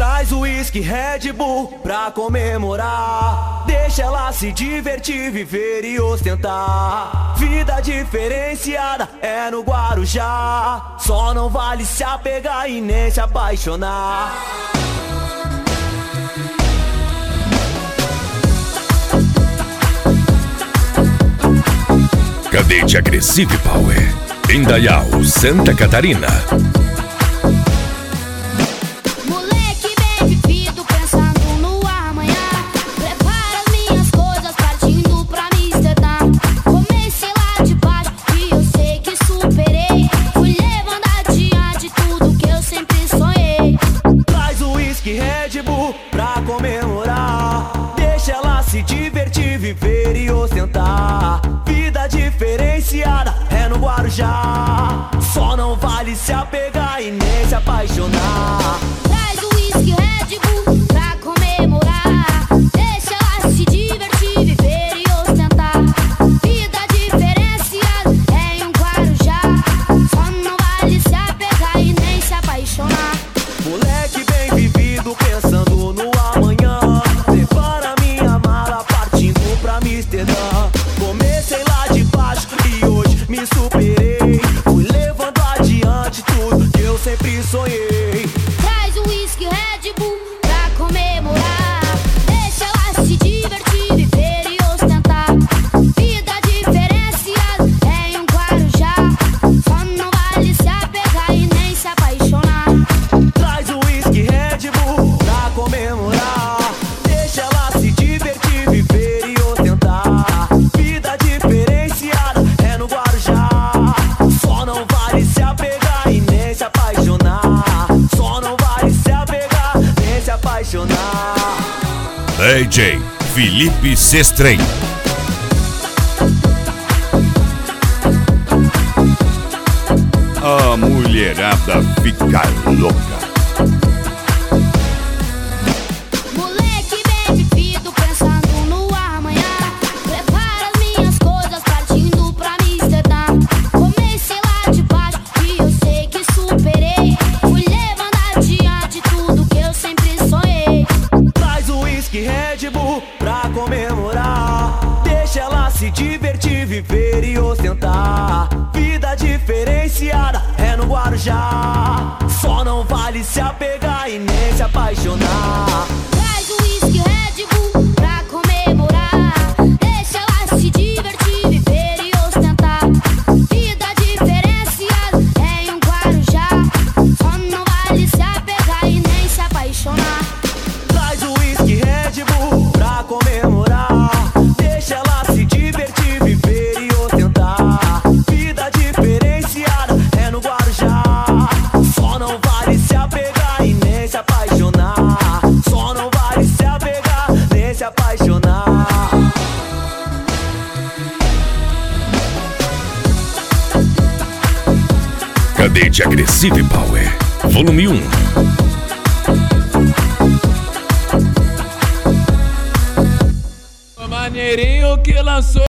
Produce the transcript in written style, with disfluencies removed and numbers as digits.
Traz o uísque Red Bull pra comemorar. Deixa ela se divertir, viver e ostentar. Vida diferenciada é no Guarujá. Só não vale se apegar e nem se apaixonar. Cadete Agressive Power, Indaial, Santa Catarina. Moleque bem vivido, pensando no amanhã. Prepara as minhas coisas, partindo pra Amsterdã. Comecei lá de baixo e eu sei que superei. Fui levando adiante tudo que eu sempre sonhei. Traz o uísque Red Bull pra comemorar. Deixa ela se divertir, viver e ostentar. Vida diferenciada é no Guarujá. Só não vale se apegar e nem se apaixonar. Traz o uísque Red Bull pra comemorar. Deixa ela se divertir, viver e ostentar. Vida diferenciada é em um Guarujá. Só não vale se apegar e nem se apaixonar. Moleque bem vivido, pensando no amanhã. Prepara minha mala, partindo pra Amsterdã. Comecei lá de baixo e hoje me superei. Fui levando adiante tudo que eu sempre sonhei. Traz o uísque Red Bull pra comemorar. Deixa ela se divertir, viver e ostentar. Vida diferenciada é em um Guarujá. Só não vale se apegar e nem se apaixonar. Traz o uísque Red Bull pra comemorar. Deixa ela se divertir, viver e ostentar. Vida diferenciada é no Guarujá. Só não vale se apegar e nem se apaixonar. Só não vale se apegar nem se apaixonar. DJ Felipe Sestrem. A mulherada fica louca. Moleque bem vivido, pensando no amanhã. Prepara as minhas coisas, partindo pra Amsterdã. Comecei lá de baixo e eu sei que superei. Fui levando adiante tudo que eu sempre sonhei. Traz o uísque Red Bull pra comemorar. Deixa ela se divertir, viver e ostentar. Vida diferenciada é no Guarujá. Só não vale se apegar e nem se apaixonar. Traz o uísque Red Bull pra comemorar. Deixa ela se divertir, viver e ostentar. Vida diferenciada é em um Guarujá. Só não vale se apegar e nem se apaixonar. Traz o uísque Red Bull pra comemorar. Deixa ela se divertir, viver e ostentar. Vida diferenciada é no Guarujá. Só não vale se apegar e nem se apaixonar. Só não vale se apegar nem se apaixonar. Cadete Agressive Power, volume 1. Maneirinho que lançou